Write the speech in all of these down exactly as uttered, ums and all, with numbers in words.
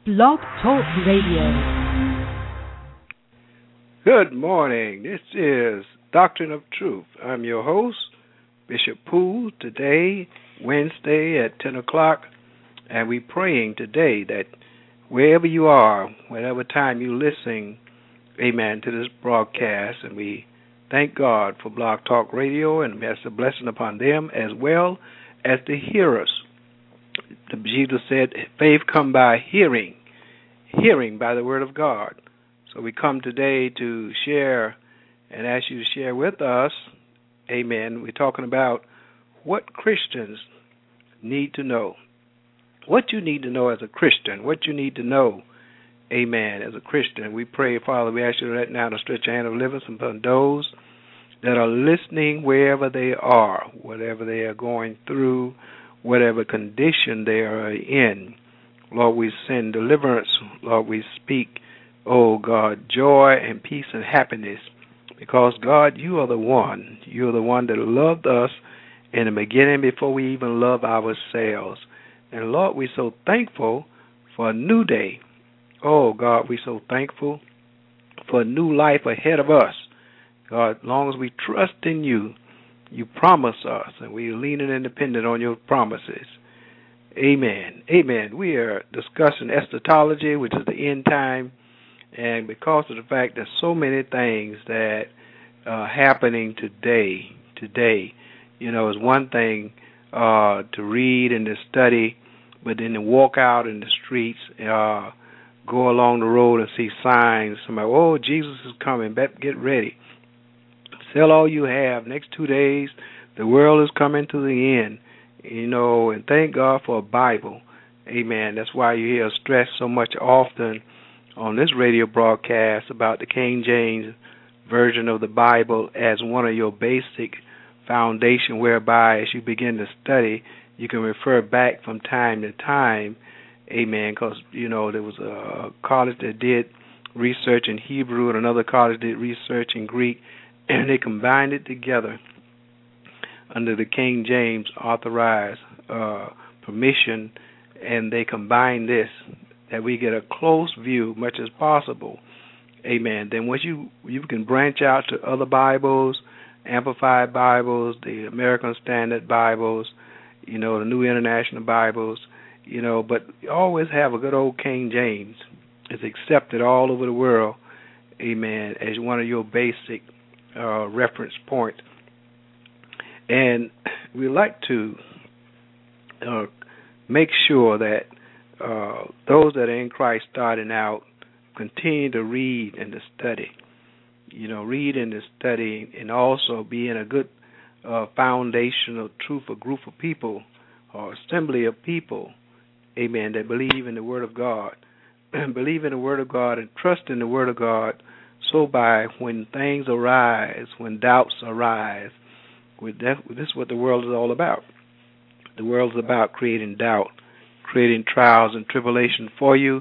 Blog Talk Radio. Good morning. This is Doctrine of Truth. I'm your host, Bishop Poole. Today, Wednesday at ten o'clock, and we're praying today that wherever you are, whatever time you're listening, amen, to this broadcast, and we thank God for Blog Talk Radio, and that's a blessing upon them as well as the hearers. Jesus said, faith come by hearing, hearing by the word of God. So we come today to share and ask you to share with us, amen. We're talking about what Christians need to know. What you need to know as a Christian, what you need to know, amen, as a Christian. We pray, Father, we ask you right now to stretch your hand of living upon those that are listening wherever they are, whatever they are going through, whatever condition they are in. Lord, we send deliverance. Lord, we speak, oh God, joy and peace and happiness, because, God, you are the one. You are the one that loved us in the beginning before we even loved ourselves. And, Lord, we're so thankful for a new day. Oh, God, we're so thankful for a new life ahead of us. God, as long as we trust in you, you promise us, and we're leaning and dependent on your promises. Amen. Amen. We are discussing eschatology, which is the end time, and because of the fact there's so many things that are happening today, today, you know, it's one thing uh, to read and to study, but then to walk out in the streets, uh, go along the road and see signs, somebody, oh, Jesus is coming, get ready. Sell all you have. Next two days, the world is coming to the end, you know, and thank God for a Bible. Amen. That's why you hear stress so much often on this radio broadcast about the King James Version of the Bible as one of your basic foundation, whereby as you begin to study, you can refer back from time to time. Amen. Because, you know, there was a college that did research in Hebrew and another college did research in Greek, and they combined it together under the King James authorized uh, permission, and they combined this, that we get a close view, much as possible. Amen. Then once you you can branch out to other Bibles, Amplified Bibles, the American Standard Bibles, you know, the New International Bibles, you know, but you always have a good old King James. It's accepted all over the world, amen, as one of your basic Uh, reference point. And we like to uh, make sure that uh, those that are in Christ starting out continue to read and to study. You know, read and to study, and also be in a good uh, foundational truth, a group of people or assembly of people, amen, that believe in the Word of God, believe in the Word of God and trust in the Word of God. So by when things arise, when doubts arise, this is what the world is all about. The world is about creating doubt, creating trials and tribulation for you.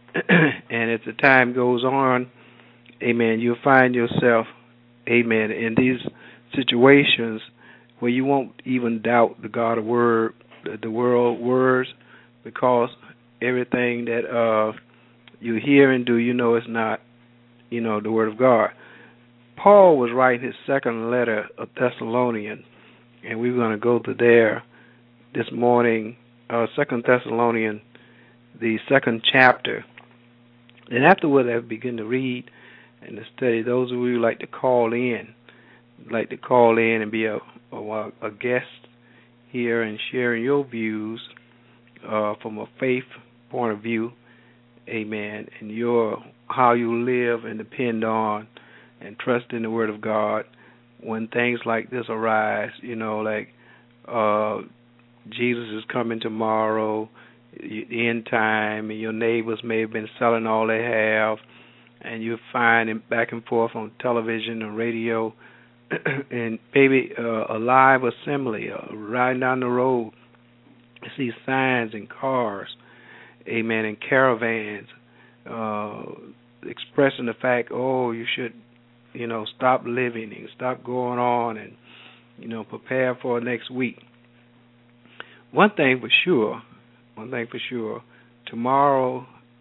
And as the time goes on, amen, you'll find yourself, amen, in these situations where you won't even doubt the God of word, the world words, because everything that uh, you hear and do, you know it's not, you know, the Word of God. Paul was writing his second letter of Thessalonians, and we're going to go to there this morning, uh, Second Thessalonians, the second chapter. And afterward, I begin to read and to study. Those of you who like to call in, like to call in and be a, a, a guest here and sharing your views uh, from a faith point of view, amen, and your how you live and depend on and trust in the Word of God when things like this arise, you know, like uh, Jesus is coming tomorrow, the end time, and your neighbors may have been selling all they have, and you find it back and forth on television and radio, and maybe uh, a live assembly, uh, riding down the road, you see signs in cars, amen, in caravans, uh, expressing the fact, oh, you should, you know, stop living and stop going on and, you know, prepare for next week. One thing for sure, one thing for sure, tomorrow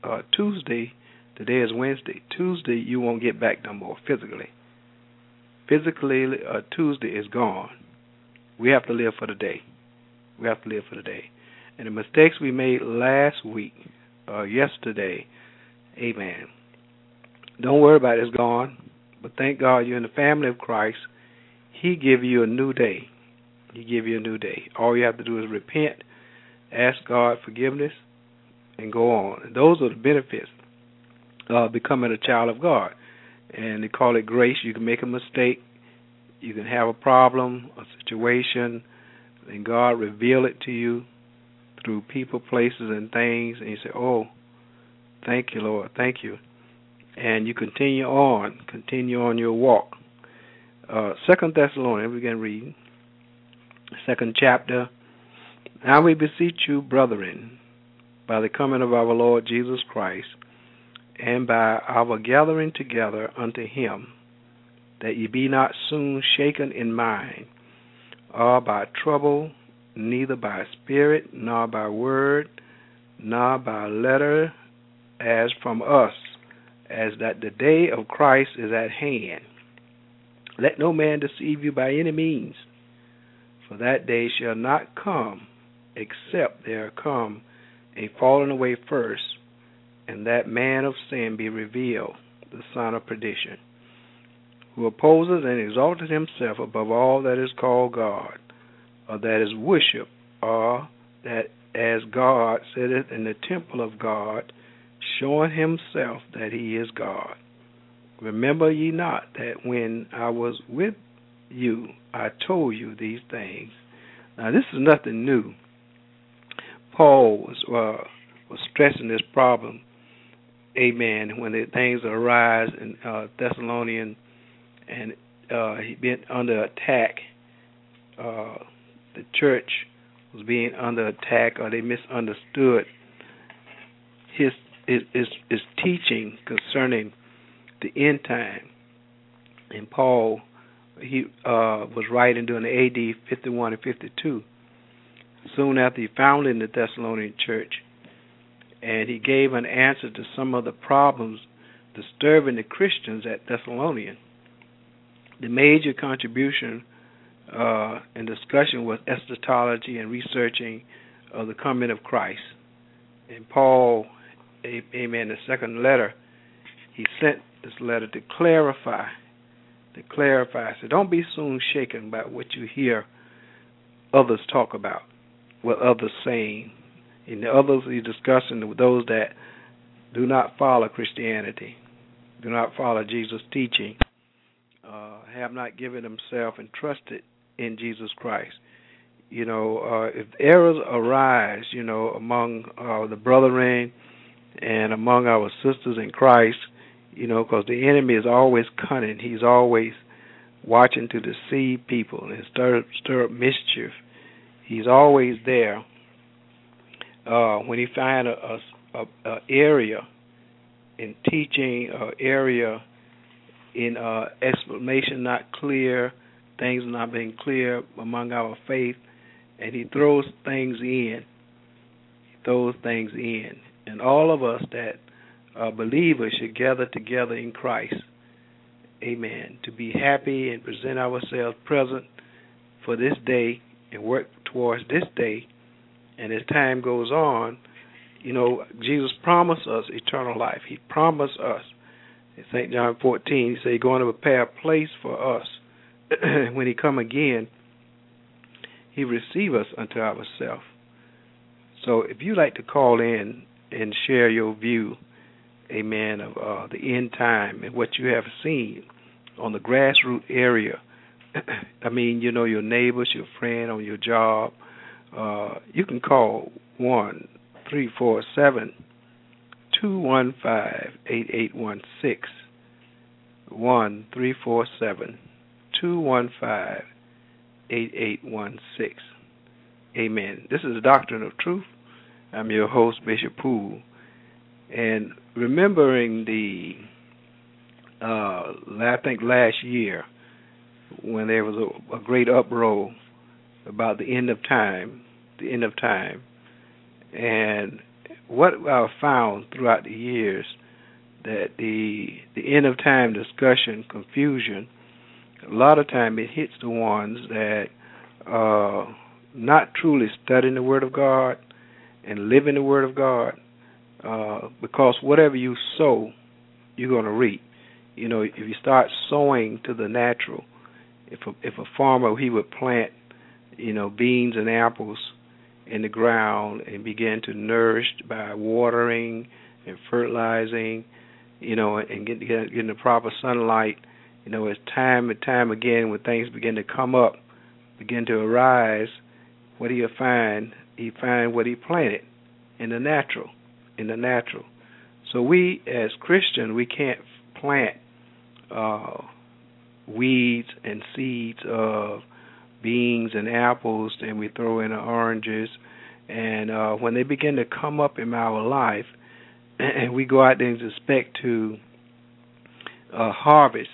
uh, Tuesday, today is Wednesday. Tuesday, you won't get back no more physically. Physically, uh, Tuesday is gone. We have to live for the day. We have to live for the day. And the mistakes we made last week, uh, yesterday, amen. Don't worry about it, it's gone. But thank God you're in the family of Christ. He give you a new day. He give you a new day. All you have to do is repent, ask God forgiveness, and go on. And those are the benefits of becoming a child of God. And they call it grace. You can make a mistake. You can have a problem, a situation, and God reveal it to you through people, places, and things. And you say, oh, thank you, Lord. Thank you. And you continue on. Continue on your walk. Uh, Second Thessalonians, we begin reading. Second chapter. Now we beseech you, brethren, by the coming of our Lord Jesus Christ, and by our gathering together unto him, that ye be not soon shaken in mind, or by trouble, neither by spirit, nor by word, nor by letter, as from us, as that the day of Christ is at hand. Let no man deceive you by any means, for that day shall not come, except there come a falling away first, and that man of sin be revealed, the son of perdition, who opposes and exalted himself above all that is called God, or that is worshipped, or that as God sitteth in the temple of God, showing himself that he is God. Remember ye not that when I was with you, I told you these things. Now this is nothing new. Paul was uh, was stressing this problem, amen, when the things arise in uh, Thessalonian, and uh, he been under attack. Uh, the church was being under attack, or they misunderstood his his his, his teaching concerning the end time. And Paul, he uh, was writing during the A D fifty-one and fifty-two, soon after he founded the Thessalonian church, and he gave an answer to some of the problems disturbing the Christians at Thessalonian. The major contribution uh, and discussion was eschatology and researching of the coming of Christ. And Paul, amen, the second letter, he sent this letter to clarify, to clarify. So don't be soon shaken by what you hear others talk about, what others saying. And the others he's discussing with those that do not follow Christianity, do not follow Jesus' teaching, uh, have not given themselves and trusted in Jesus Christ. You know, uh, if errors arise, you know, among uh, the brethren and among our sisters in Christ, you know, because the enemy is always cunning. He's always watching to deceive people and stir, stir up mischief. He's always there. Uh, when he finds a, a, a area in teaching, uh, area in uh, explanation not clear, things not being clear among our faith, and he throws things in. He throws things in. And all of us that are believers should gather together in Christ, amen, to be happy and present ourselves present for this day and work towards this day. And as time goes on, you know, Jesus promised us eternal life. He promised us. In Saint John fourteen, he said, he's going to prepare a place for us. When he come again, he receive us unto ourselves. So if you like to call in and share your view, amen, of uh, the end time and what you have seen on the grassroots area, I mean, you know, your neighbors, your friend on your job, uh, you can call one three four seven, two one five, eight eight one six, one three four seven, two one five, eight eight one six. Amen. This is the Doctrine of Truth. I'm your host, Bishop Poole. And remembering the, uh, I think last year, when there was a, a great uproar about the end of time, the end of time, and what I've found throughout the years that the the end of time discussion, confusion, a lot of time it hits the ones that uh not truly studying the Word of God and living the Word of God, uh, because whatever you sow, you're going to reap. You know, if you start sowing to the natural, if a, if a farmer, he would plant, you know, beans and apples in the ground and begin to nourish by watering and fertilizing, you know, and get, get, getting the proper sunlight, you know, as time and time again when things begin to come up, begin to arise, what do you find? He find what he planted in the natural, in the natural. So we, as Christians, we can't plant uh, weeds and seeds of beans and apples, and we throw in the oranges. And uh, when they begin to come up in our life, and we go out there and expect to uh, harvest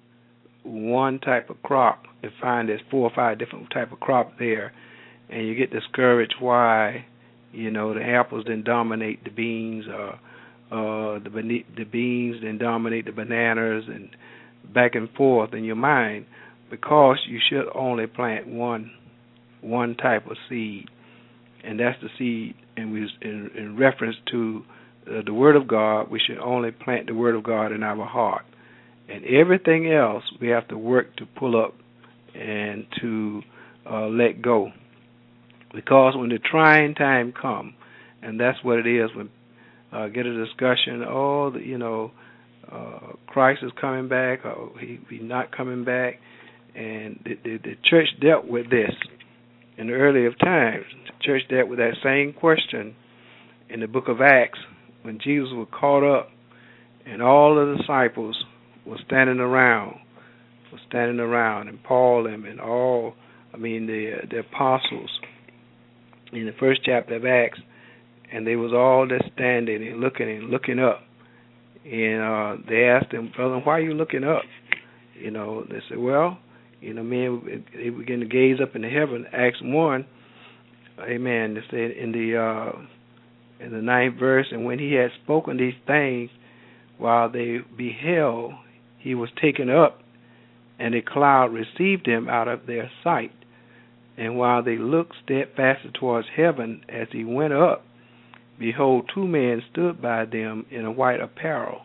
one type of crop and find there's four or five different type of crop there, and you get discouraged why, you know, the apples didn't dominate the beans, or uh, the the beans didn't dominate the bananas, and back and forth in your mind, because you should only plant one one type of seed, and that's the seed. And we, in, in reference to uh, the Word of God, we should only plant the Word of God in our heart, and everything else we have to work to pull up and to uh, let go. Because when the trying time come, and that's what it is, when uh, get a discussion, oh, the, you know, uh, Christ is coming back, or he, he's not coming back, and the, the, the church dealt with this in the earlier times. The church dealt with that same question in the book of Acts when Jesus was caught up, and all the disciples were standing around, were standing around, and Paul and, and all, I mean, the the apostles, in the first chapter of Acts, and they was all just standing and looking and looking up. And uh, they asked them, brother, why are you looking up? You know, they said, well, you know, man, they began to gaze up into heaven. Acts one, amen, they said in the uh, in the ninth verse, and when he had spoken these things, while they beheld, he was taken up, and a cloud received him out of their sight. And while they looked steadfastly towards heaven as he went up, behold, two men stood by them in a white apparel,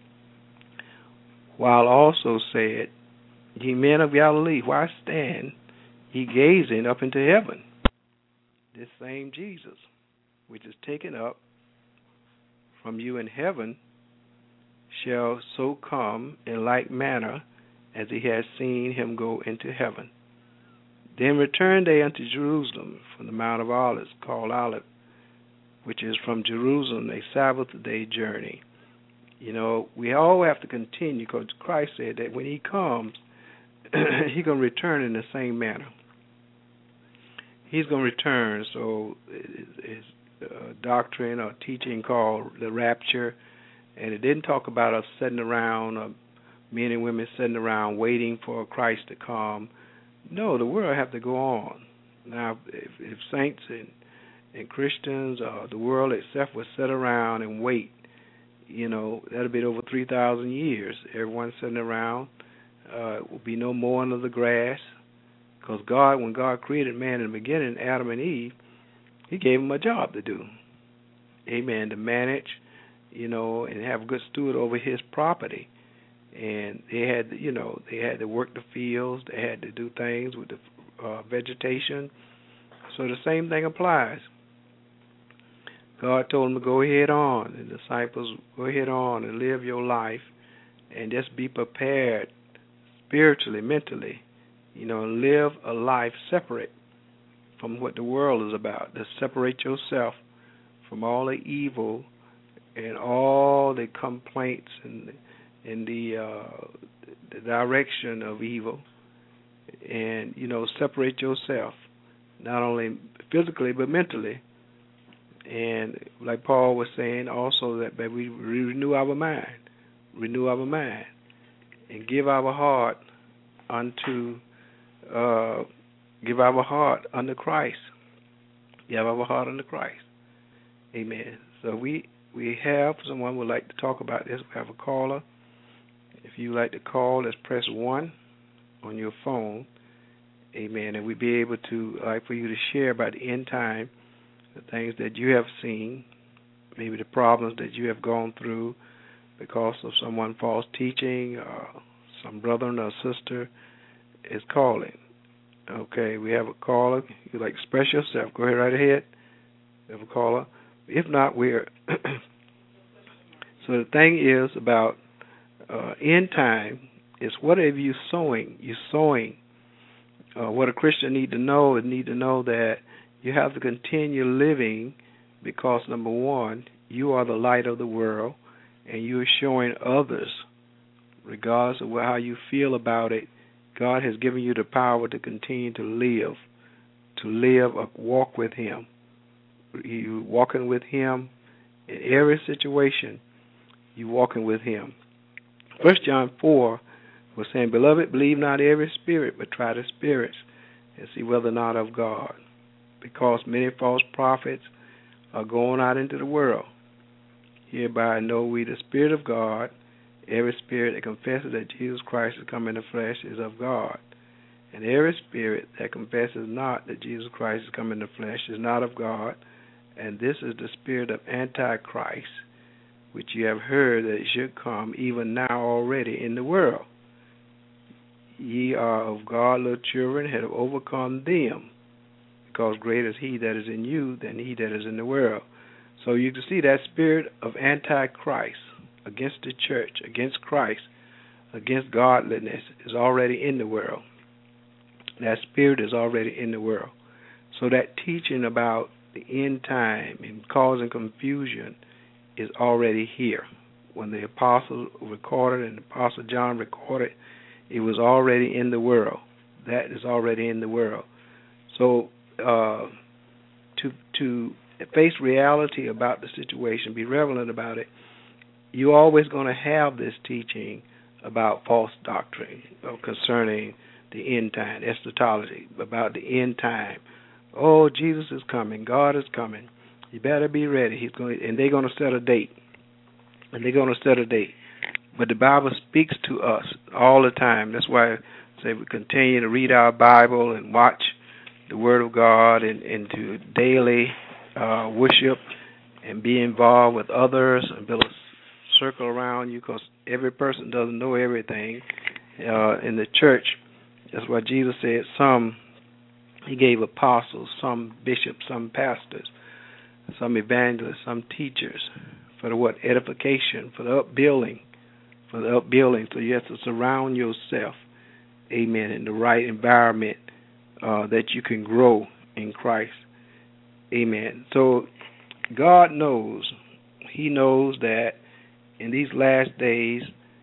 while also said, Ye men of Galilee, why stand ye gazing up into heaven? This same Jesus, which is taken up from you in heaven, shall so come in like manner as he has seen him go into heaven. Then returned they unto Jerusalem from the Mount of Olives, called Olive, which is from Jerusalem a Sabbath day journey. You know, we all have to continue, because Christ said that when he comes, he's going to return in the same manner. He's going to return, so it's a doctrine or teaching called the rapture, and it didn't talk about us sitting around, or men and women sitting around waiting for Christ to come. No, the world have to go on. Now, if, if saints and, and Christians or the world itself would sit around and wait, you know, that'll be over three thousand years. Everyone sitting around. Uh, will be no mowing of the grass. Because God, when God created man in the beginning, Adam and Eve, he gave them a job to do. Amen. To manage, you know, and have a good steward over his property. And they had, you know, they had to work the fields. They had to do things with the uh, vegetation. So the same thing applies. God told them to go ahead on, and the disciples, go ahead on and live your life, and just be prepared spiritually, mentally, you know, live a life separate from what the world is about. To separate yourself from all the evil and all the complaints and in the, uh, the direction of evil, and, you know, separate yourself, not only physically but mentally. And like Paul was saying also, that, that we renew our mind, renew our mind, and give our heart unto, uh, give our heart unto Christ. Give our heart unto Christ. Amen. So we we have someone would like to talk about this. We have a caller. If you would like to call, let's press one on your phone. Amen. And we'd be able to like for you to share about the end time, the things that you have seen, maybe the problems that you have gone through because of someone false teaching, uh, some brother or sister is calling. Okay, we have a caller. You like to express yourself? Go ahead, right ahead. We have a caller. If not, we're so the thing is about uh, end time is whatever you're sowing, you're sowing. Uh, what a Christian need to know is need to know that you have to continue living because, number one, you are the light of the world, and you're showing others, regardless of how you feel about it, God has given you the power to continue to live, to live a walk with Him. You walking with Him in every situation. You walking with Him. First John four was saying, "Beloved, believe not every spirit, but try the spirits, and see whether or not of God, because many false prophets are going out into the world. Hereby know we the Spirit of God. Every spirit that confesses that Jesus Christ is come in the flesh is of God. And every spirit that confesses not that Jesus Christ is come in the flesh is not of God. And this is the spirit of Antichrist, which you have heard that it should come, even now already in the world. Ye are of God, little children, have overcome them, because greater is He that is in you than he that is in the world." So you can see that spirit of Antichrist against the church, against Christ, against godliness is already in the world. That spirit is already in the world. So that teaching about the end time and causing confusion is already here. When the apostle recorded and the apostle John recorded, it was already in the world. That is already in the world. So uh, to to face reality about the situation, be relevant about it, you're always going to have this teaching about false doctrine concerning the end time, eschatology, about the end time. Oh, Jesus is coming. God is coming. You better be ready. He's going, and they're going to set a date. And they're going to set a date. But the Bible speaks to us all the time. That's why I say we continue to read our Bible and watch the Word of God and, and to daily uh, worship and be involved with others and build a circle around you, because every person doesn't know everything uh, in the church. That's why Jesus said some He gave apostles, some bishops, some pastors, some evangelists, some teachers for the what? Edification, for the upbuilding, for the upbuilding. So you have to surround yourself, amen, in the right environment uh, that you can grow in Christ. Amen. So God knows, He knows that in these last days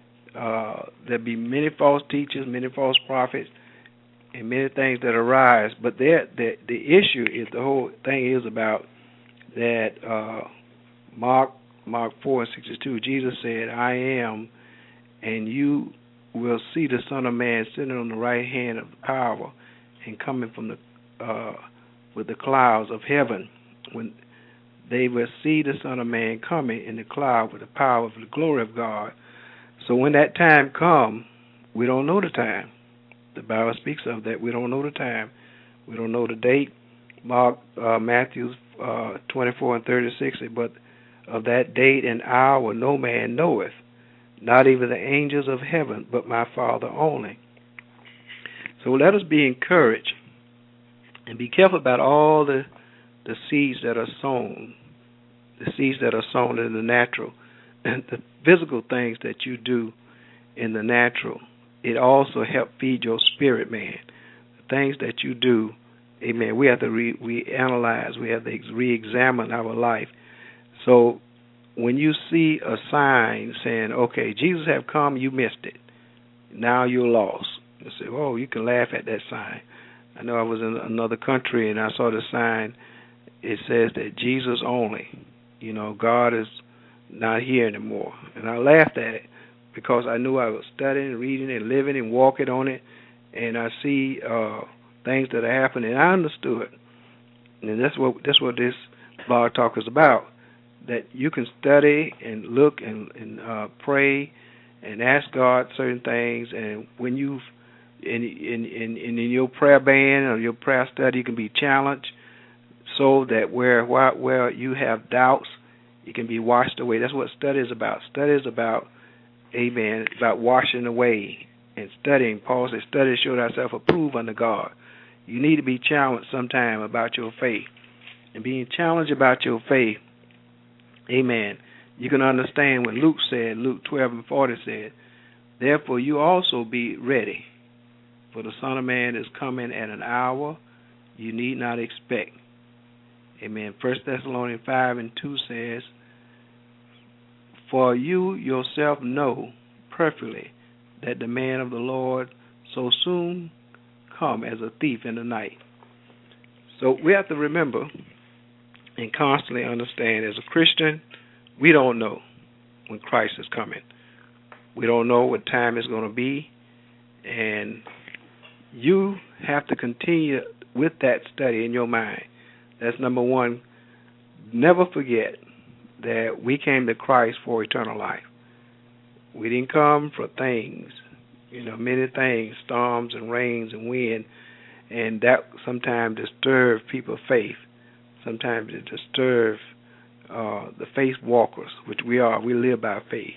uh, there'll be many false teachers, many false prophets, and many things that arise. But the the issue is, the whole thing is about that uh, Mark Mark four and sixty-two. Jesus said, "I am, and you will see the Son of Man sitting on the right hand of power, and coming from the uh, with the clouds of heaven." When they will see the Son of Man coming in the cloud with the power of the glory of God. So when that time comes, we don't know the time. The Bible speaks of that. We don't know the time. We don't know the date. Mark, uh, Matthew uh, twenty-four and thirty-six, but of that date and hour no man knoweth, not even the angels of heaven, but my Father only. So let us be encouraged and be careful about all the the seeds that are sown, the seeds that are sown in the natural, and the physical things that you do in the natural. It also helps feed your spirit, man. The things that you do, amen, we have to re, we analyze, we have to re-examine our life. So when you see a sign saying, okay, Jesus have come, you missed it. Now you're lost. You say, oh, you can laugh at that sign. I know I was in another country and I saw the sign. It says that Jesus only. You know, God is not here anymore. And I laughed at it because I knew I was studying, reading, and living and walking on it. And I see uh, things that are happening. And I understood. And that's what that's what this blog talk is about. that you can study and look and, and uh, pray and ask God certain things, and when you in in, in in your prayer band or your prayer study, you can be challenged so that where where, where you have doubts, it can be washed away. That's what study is about. Study is about, amen, about washing away and studying. Paul said, study to show thyself approved unto God. You need to be challenged sometime about your faith. And being challenged about your faith, amen, you can understand what Luke said, Luke twelve and forty said, therefore you also be ready, for the Son of Man is coming at an hour you need not expect. Amen. First Thessalonians five and two says, for you yourself know perfectly that the man of the Lord so soon come as a thief in the night. So we have to remember and constantly understand, as a Christian, we don't know when Christ is coming. We don't know what time it's going to be, and you have to continue with that study in your mind. That's number one. Never forget that we came to Christ for eternal life. We didn't come for things, you know, many things, storms and rains and wind, and that sometimes disturbs people's faith. Sometimes it disturbs uh, the faith walkers, which we are. We live by faith.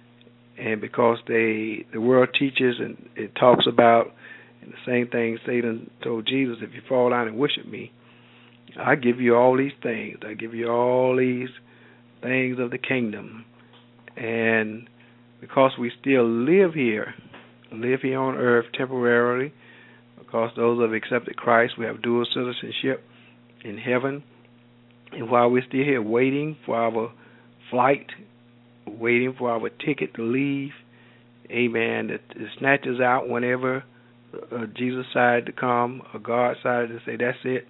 And because they, the world teaches and it talks about, and the same thing Satan told Jesus, if you fall down and worship me, I give you all these things. I give you all these things of the kingdom. And because we still live here, live here on earth temporarily, because those who have accepted Christ, we have dual citizenship in heaven. And while we're still here waiting for our flight, waiting for our ticket to leave, amen, that it snatches out whenever uh, Jesus decided to come, or God decided to say, that's it.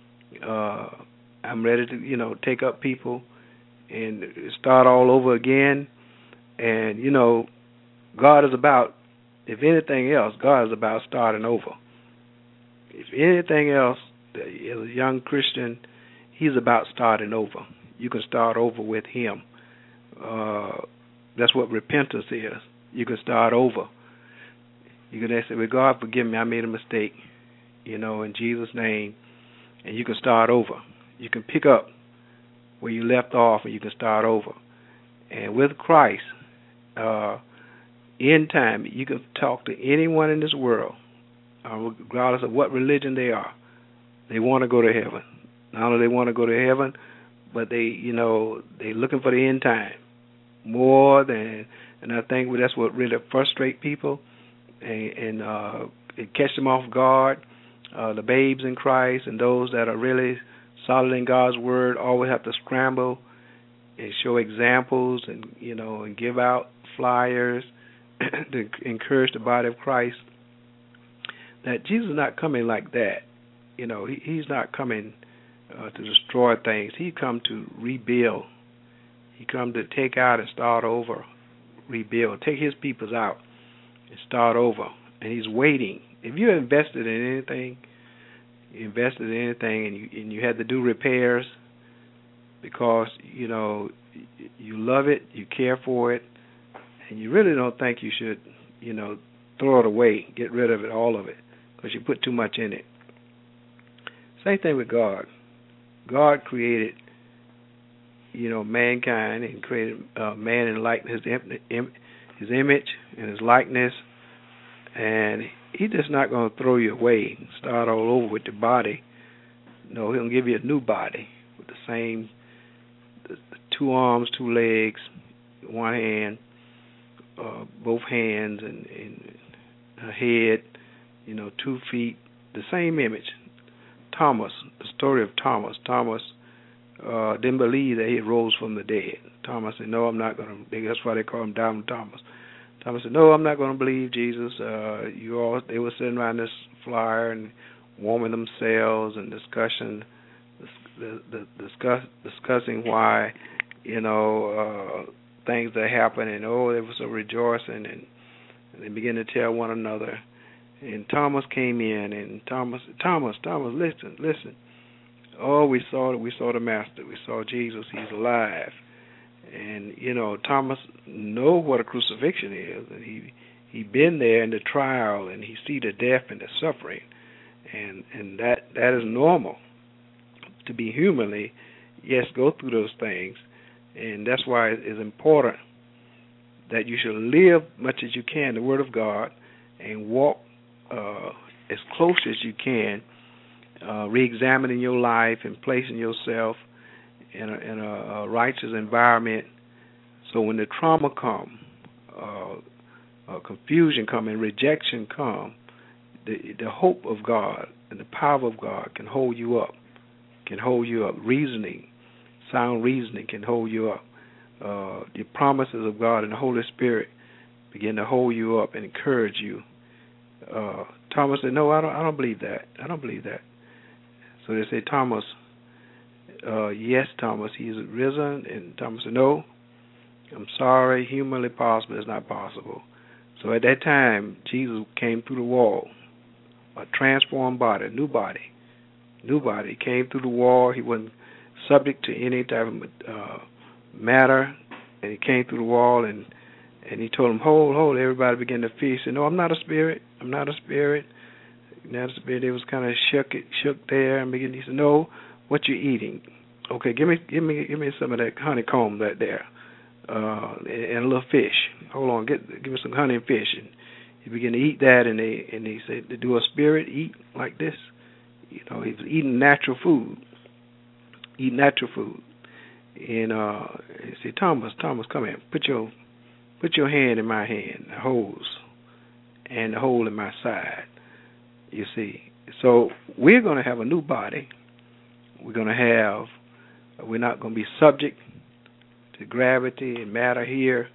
Uh, I'm ready to, you know, take up people and start all over again. And, you know, God is about, if anything else, God is about starting over. If anything else, as a young Christian, he's about starting over. You can start over with him. Uh, that's what repentance is. You can start over. You can say, well, God, forgive me, I made a mistake, you know, in Jesus' name. And you can start over. You can pick up where you left off, and you can start over. And with Christ, uh, in time, you can talk to anyone in this world, uh, regardless of what religion they are. They want to go to heaven. Not only they want to go to heaven, but they, you know, they're looking for the end time more than. And I think that's what really frustrates people, and, and uh, it catch them off guard. Uh, the babes in Christ and those that are really solid in God's word always have to scramble and show examples, and you know, and give out flyers to encourage the body of Christ that Jesus is not coming like that. You know, he, he's not coming uh, to destroy things. He come to rebuild. He come to take out and start over, rebuild, take his peoples out and start over. And he's waiting. If you're invested in anything, you invested in anything, and you and you had to do repairs because you know you love it, you care for it, and you really don't think you should, you know, throw it away, get rid of it, all of it, because you put too much in it. Same thing with God. God created, you know, mankind, and created uh, man in likeness, his, im- his image and his likeness, and he's just not going to throw you away and start all over with your body. No, he'll give you a new body with the same the, the two arms, two legs, one hand, uh, both hands, and, and a head, you know, two feet, the same image. Thomas, the story of Thomas. Thomas uh, didn't believe that he rose from the dead. Thomas said, no, I'm not going to. That's why they call him Doubting Thomas. Thomas said, no, I'm not going to believe Jesus. Uh, you all, they were sitting around this flyer and warming themselves and discussion, the, the, discuss, discussing why, you know, uh, things that happened, and oh, they were so rejoicing, and, and they began to tell one another. And Thomas came in, and Thomas, Thomas, Thomas, listen, listen. Oh, we saw we saw the Master. We saw Jesus. He's alive. And you know, Thomas know what a crucifixion is, and he he been there in the trial, and he see the death and the suffering, and and that that is normal to be humanly, yes, go through those things, and that's why it's important that you should live much as you can the Word of God and walk uh, as close as you can, uh, re-examining your life and placing yourself in a, in a, a righteous environment. So when the trauma come, uh, uh, confusion come, and rejection come, the the hope of God and the power of God can hold you up. Can hold you up. Reasoning, sound reasoning can hold you up. Uh, the promises of God and the Holy Spirit begin to hold you up and encourage you. Uh, Thomas said, "No, I don't. I don't believe that. I don't believe that." So they say, "Thomas, uh, yes, Thomas, he is risen." And Thomas said, "No, I'm sorry. Humanly possible is not possible." So at that time, Jesus came through the wall, a transformed body, a new body, new body. He came through the wall. He wasn't subject to any type of uh, matter, and he came through the wall, and and he told them, hold, hold. Everybody began to fear. He said, "No, I'm not a spirit. I'm not a spirit." Not a spirit. They was kind of shook, shook there, and began. He said, "No, what you eating? Okay, give me, give me, give me some of that honeycomb that there, uh, and, and a little fish. Hold on, get, give me some honey and fish." And he began to eat that, and they, and he said, "Do a spirit eat like this?" You know, he was eating natural food, eating natural food. And uh, he said, "Thomas, Thomas, come here. Put your put your hand in my hand, the holes, and the hole in my side." You see, so we're going to have a new body. We're going to have. We're not going to be subject to gravity and matter here,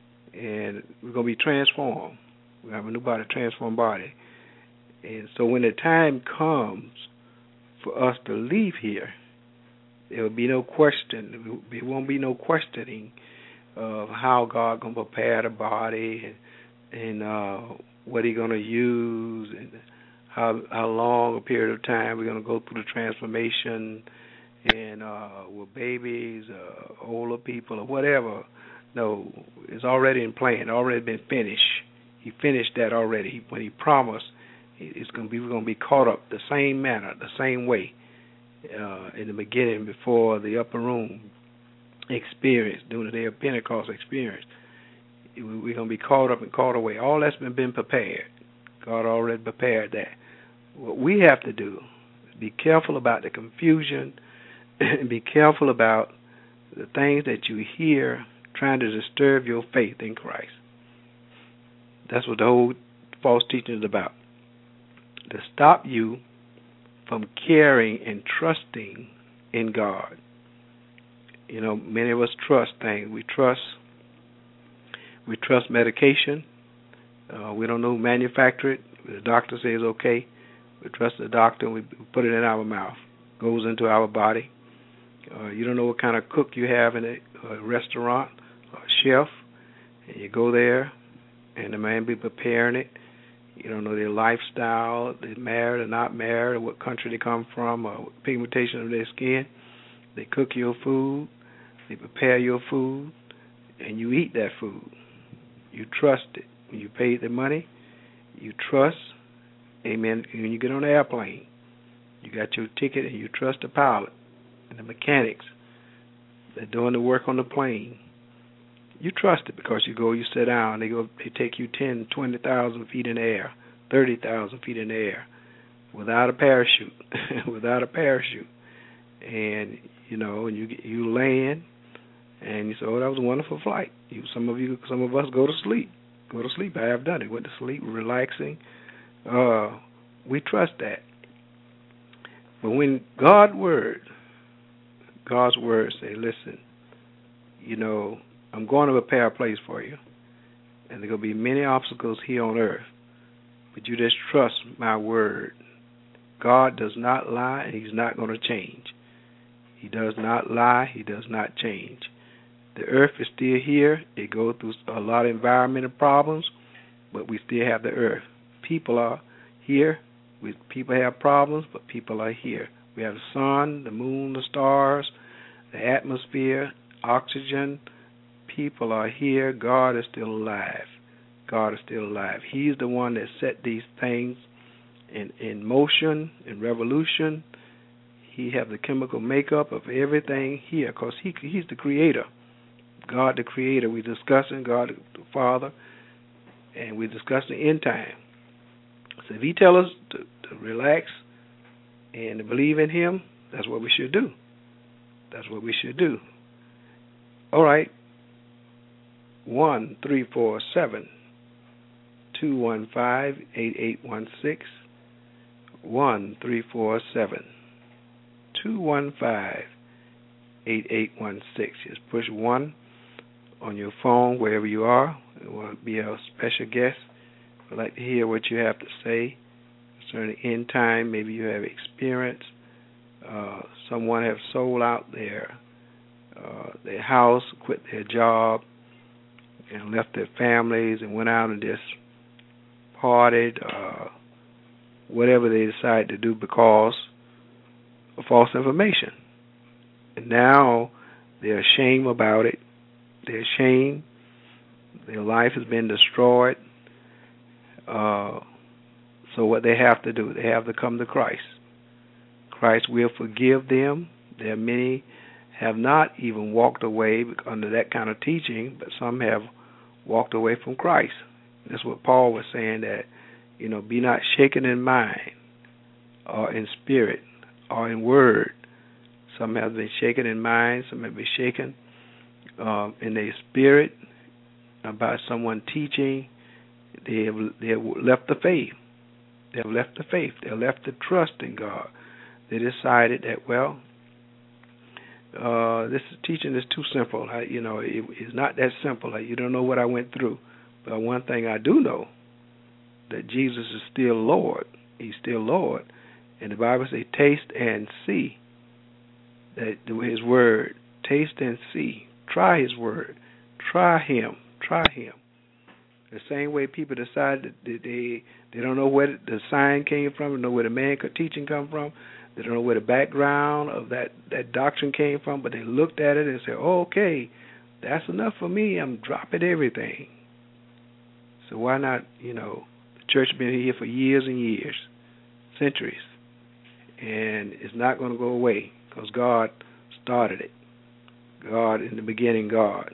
and we're going to be transformed. We have a new body, transformed body. And so when the time comes for us to leave here, there will be no question. There won't be no questioning of how God going to prepare the body and, and uh, what He's going to use and how how long a period of time we're going to go through the transformation and uh, with babies, uh, older people, or whatever. No, it's already in plan. Already been finished. He finished that already. When He promised, it's going to be we're going to be caught up the same manner, the same way. Uh, in the beginning, before the upper room experience, during the day of Pentecost experience, we're going to be caught up and caught away. All that's been, been prepared. God already prepared that. What we have to do is be careful about the confusion and be careful about the things that you hear trying to disturb your faith in Christ. That's what the whole false teaching is about. To stop you from caring and trusting in God. You know, many of us trust things. We trust we trust medication. Uh, we don't know who manufactured it. The doctor says okay. We trust the doctor and we put it in our mouth. Goes into our body. Uh, you don't know what kind of cook you have in a, a restaurant, or a chef. And you go there and the man be preparing it. You don't know their lifestyle, they're married or not married, or what country they come from, or what pigmentation of their skin. They cook your food, they prepare your food, and you eat that food. You trust it. When you pay the money, you trust, amen, when you get on the airplane, you got your ticket and you trust the pilot and the mechanics that are doing the work on the plane. You trust it because you go, you sit down, they go, they take you ten, twenty thousand feet in the air, thirty thousand feet in the air, without a parachute, without a parachute, and you know, and you you land, and you say, oh, that was a wonderful flight. You, some of you, some of us go to sleep, go to sleep. I have done it. Went to sleep, relaxing. Uh, we trust that. But when God's word, God's word say, listen, you know, I'm going to prepare a place for you. And there are going to be many obstacles here on earth. But you just trust my word. God does not lie, and He's not going to change. He does not lie. He does not change. The earth is still here. It goes through a lot of environmental problems, but we still have the earth. People are here. We, people have problems, but people are here. We have the sun, the moon, the stars, the atmosphere, oxygen. People are here. God is still alive. God is still alive. He's the one that set these things in, in motion, in revolution. He has the chemical makeup of everything here because he, he's the creator. God the creator. We're discussing God the Father, and we're discussing the end time. So if he tells us to, to relax and to believe in him, that's what we should do. That's what we should do. All right. one three four seven, two one five, eight eight one six. one three four seven, two one five, eight eight one six. Just push one on your phone wherever you are. It will be a special guest. I'd like to hear what you have to say concerning end time. Maybe you have experience. Uh, someone have sold out their uh, their house, quit their job, and left their families and went out and just partied, uh, whatever they decided to do because of false information. And now they're ashamed about it. They're ashamed. Their life has been destroyed. Uh, so what they have to do, they have to come to Christ. Christ will forgive them. There are many have not even walked away under that kind of teaching, but some have walked away from Christ. That's what Paul was saying, that, you know, be not shaken in mind or in spirit or in word. Some have been shaken in mind, some have been shaken um, in their spirit about someone teaching. They have, they have left the faith. They have left the faith. They have left the trust in God. They decided that, well, uh, this teaching is too simple. I, you know, it, it's not that simple. Like, you don't know what I went through. But one thing I do know, that Jesus is still Lord. He's still Lord. And the Bible says, taste and see that his word. Taste and see. Try his word. Try him. Try him. The same way people decide that they they don't know where the sign came from, don't know where the man teaching come from, they don't know where the background of that, that doctrine came from, but they looked at it and said, oh, okay, that's enough for me. I'm dropping everything. So why not, you know, the church has been here for years and years, centuries, and it's not going to go away because God started it. God, in the beginning, God.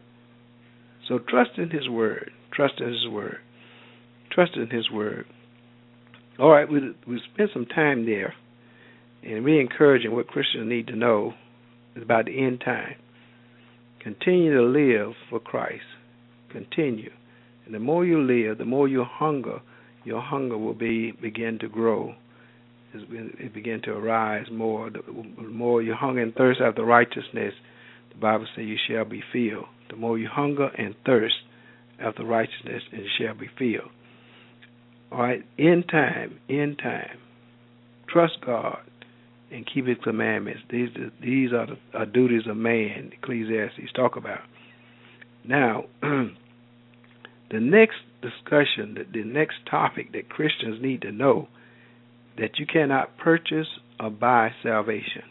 So trust in his word. Trust in his word. Trust in his word. All right, we we spent some time there, and we're encouraging what Christians need to know about the end time. Continue to live for Christ. Continue. And the more you live, the more you hunger, your hunger will be begin to grow. It begin to arise more. The more you hunger and thirst after righteousness, the Bible says you shall be filled. The more you hunger and thirst after righteousness, it shall be filled. All right, end time, end time. Trust God and keep his commandments. These these are the are duties of man, Ecclesiastes talk about. Now, the next discussion, the, the next topic that Christians need to know, that you cannot purchase or buy salvation.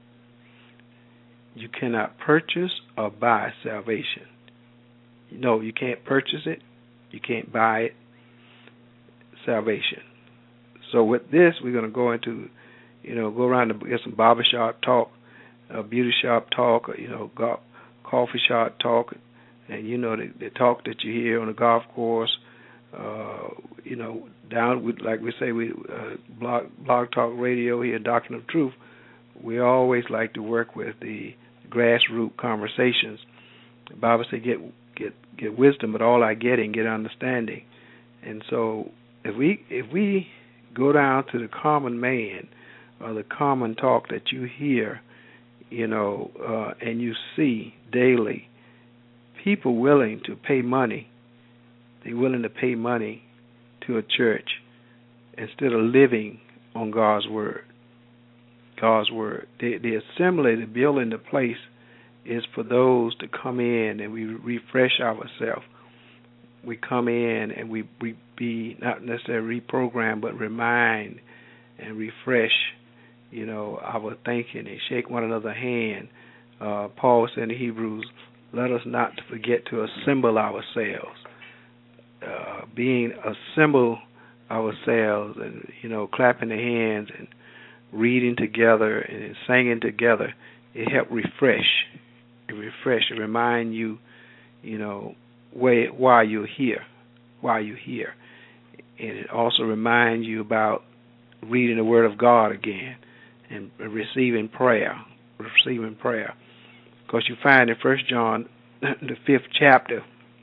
You cannot purchase or buy salvation. No, you can't purchase it. You can't buy it. Salvation. So with this, we're going to go into, you know, go around and get some barbershop talk, uh, beauty shop talk, or, you know, go, coffee shop talk, and, you know, the, the talk that you hear on the golf course, uh, you know, down with, like we say, we uh, blog, blog talk radio here, Doctrine of Truth. We always like to work with the grassroots conversations. The Bible says, get get get wisdom, but all I getting, get understanding. And so if we if we go down to the common man or the common talk that you hear, you know, uh, and you see daily, people willing to pay money, they're willing to pay money to a church instead of living on God's word. God's word. The, the assembly, the building, the place is for those to come in and we refresh ourselves. We come in and we, we be not necessarily reprogram, but remind and refresh you know, our thinking and shake one another's hand. Uh, Paul said in Hebrews, let us not forget to assemble ourselves. Uh, being assemble ourselves and, you know, clapping the hands and reading together and singing together, it helps refresh. It refresh. It remind you, you know, why, why you're here, why you're here. And it also reminds you about reading the Word of God again and receiving prayer, receiving prayer. Because you find in First John, the fifth chapter,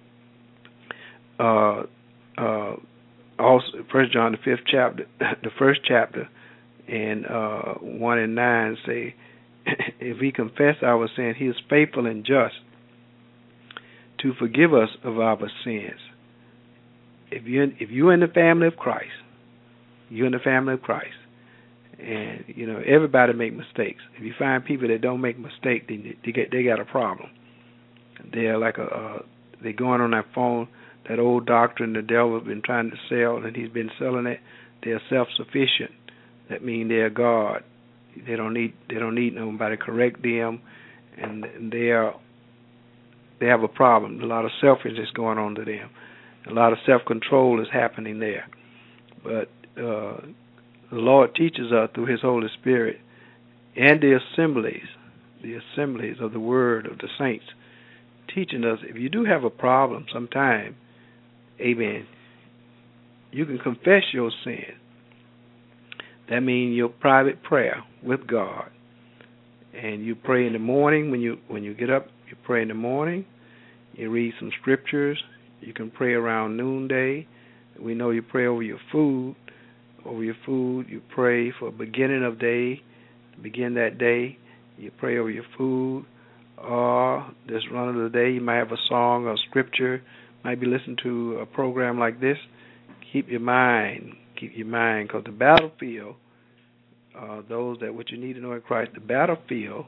uh, uh, also First John, the fifth chapter, the first chapter, and uh, one and nine say, if we confess our sin, He is faithful and just to forgive us of our sins. If you if you're in the family of Christ, you're in the family of Christ. And, you know, everybody make mistakes. If you find people that don't make mistakes, they, they get they got a problem. They're like a uh, they're going on that phone, that old doctrine the devil has been trying to sell, and he's been selling it. They're self-sufficient. That means they're God. They don't need they don't need nobody to correct them, and they are they have a problem. A lot of selfishness going on to them. A lot of self-control is happening there. But uh, the Lord teaches us through His Holy Spirit and the assemblies, the assemblies of the Word of the saints, teaching us if you do have a problem sometime, amen, you can confess your sin. That means your private prayer with God. And you pray in the morning when you when you get up, you pray in the morning, you read some scriptures, you can pray around noonday. We know you pray over your food. Over your food, you pray for beginning of day, begin that day. You pray over your food. Or this run of the day, you might have a song or scripture. Might be listening to a program like this. Keep your mind, keep your mind, because the battlefield, uh, those that what you need to know in Christ, the battlefield.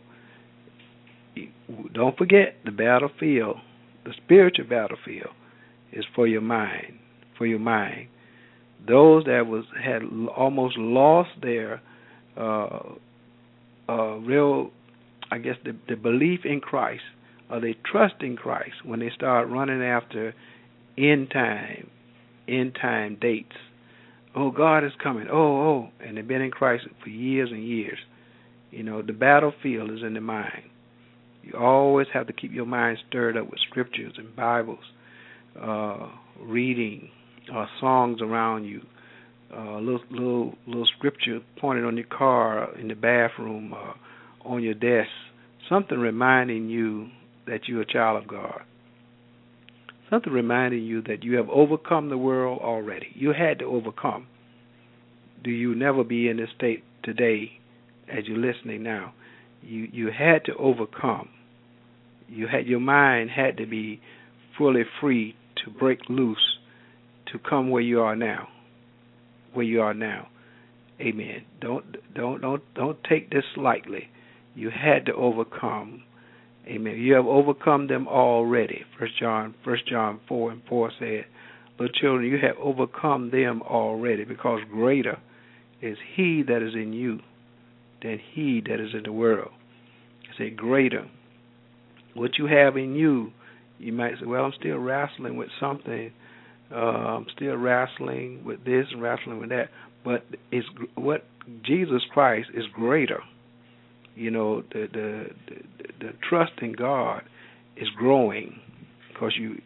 Don't forget the battlefield, the spiritual battlefield, is for your mind, for your mind. Those that was had almost lost their uh, uh, real, I guess, the, the belief in Christ, or they trust in Christ when they start running after end time, end time dates. Oh, God is coming. Oh, oh, and they've been in Christ for years and years. You know, the battlefield is in the mind. You always have to keep your mind stirred up with scriptures and Bibles, uh, reading. Uh, songs around you, uh, little little little scripture pointed on your car, in the bathroom, uh, on your desk, something reminding you that you're a child of God. Something reminding you that you have overcome the world already. You had to overcome. Do you never be in this state today, as you're listening now? You you had to overcome. You had your mind had to be fully free to break loose, to come where you are now, where you are now. Amen. Don't don't don't don't take this lightly. You had to overcome. Amen. You have overcome them already. First John, First John four and four said, "Little children, you have overcome them already, because greater is He that is in you than he that is in the world." I say greater. What you have in you, you might say, "Well, I'm still wrestling with something. Uh, I'm still wrestling with this and wrestling with that." But it's what Jesus Christ is greater. You know, the the the, the trust in God is growing, because you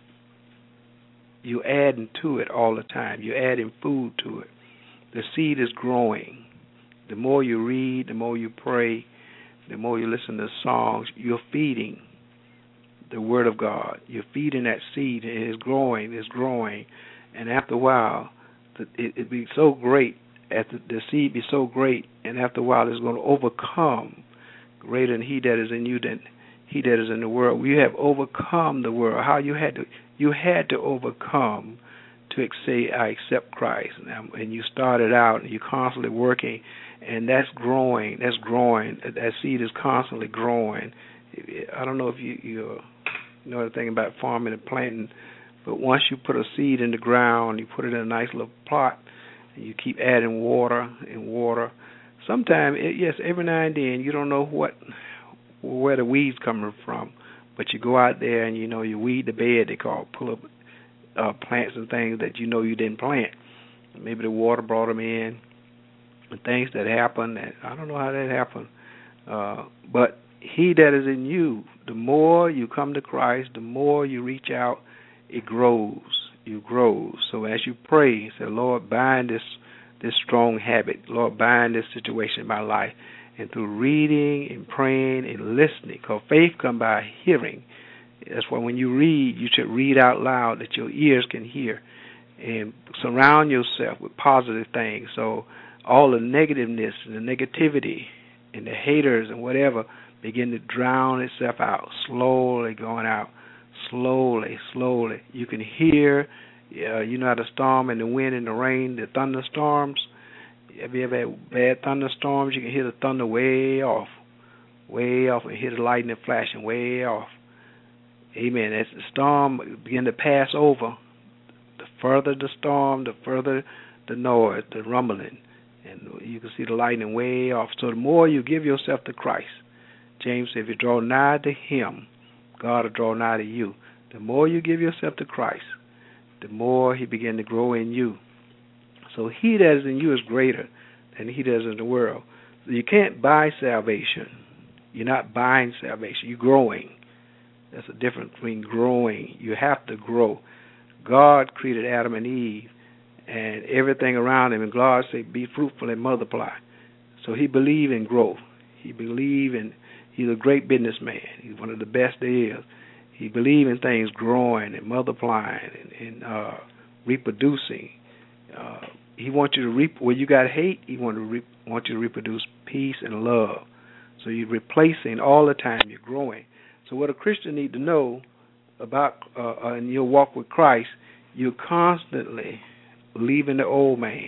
you adding to it all the time. You're adding food to it. The seed is growing. The more you read, the more you pray, the more you listen to songs, you're feeding the Word of God. You're feeding that seed, and it's growing, it's growing. And after a while, it it be so great, after the seed be so great, and after a while it's going to overcome, greater than he that is in you than he that is in the world. You have overcome the world. How you had to, you had to overcome to say, "I accept Christ." And you started out, and you're constantly working, and that's growing, that's growing. That seed is constantly growing. I don't know if you, you know the thing about farming and planting, but once you put a seed in the ground, you put it in a nice little plot, and you keep adding water and water, sometimes, yes, every now and then you don't know what where the weeds coming from, but you go out there and you know you weed the bed. They call pull up uh, plants and things that you know you didn't plant. Maybe the water brought them in, and things that happen. And I don't know how that happened, uh, but He that is in you, the more you come to Christ, the more you reach out, it grows. You grow. So as you pray, say, Lord, bind this this strong habit. Lord, bind this situation in my life. And through reading and praying and listening, because faith comes by hearing. That's why when you read, you should read out loud that your ears can hear. And surround yourself with positive things. So all the negativeness and the negativity and the haters and whatever begin to drown itself out, slowly going out, slowly, slowly. You can hear, uh, you know how the storm and the wind and the rain, the thunderstorms. Have you ever had bad thunderstorms? You can hear the thunder way off, way off, and hear the lightning flashing way off. Amen. As the storm begin to pass over, the further the storm, the further the noise, the rumbling, and you can see the lightning way off. So the more you give yourself to Christ, James said, if you draw nigh to Him, God will draw nigh to you. The more you give yourself to Christ, the more He begin to grow in you. So He that is in you is greater than he that is in the world. So you can't buy salvation. You're not buying salvation. You're growing. That's the difference between growing. You have to grow. God created Adam and Eve and everything around him, and God said, be fruitful and multiply. So He believed in growth. He believed in, he's a great businessman. He's one of the best there is. He believed in things growing and multiplying and, and uh, reproducing. Uh, he wants you to reap where you got hate. He want to re- want you to reproduce peace and love. So you're replacing all the time. You're growing. So what a Christian need to know about uh, in your walk with Christ, you're constantly leaving the old man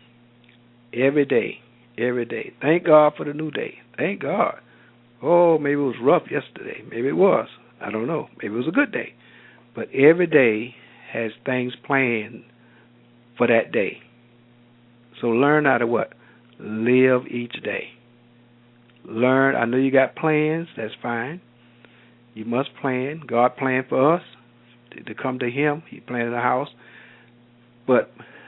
every day, every day. Thank God for the new day. Thank God. Oh, maybe it was rough yesterday. Maybe it was. I don't know. Maybe it was a good day. But every day has things planned for that day. So learn how to what? Live each day. Learn. I know you got plans. That's fine. You must plan. God planned for us to, to come to Him. He planted a house. But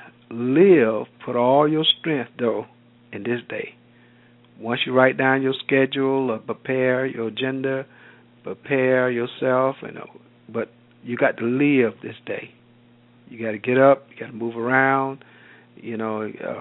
live, put all your strength, though, in this day. Once you write down your schedule or prepare your agenda, prepare yourself, you know, but you got to live this day. You got to get up. You got to move around. You know,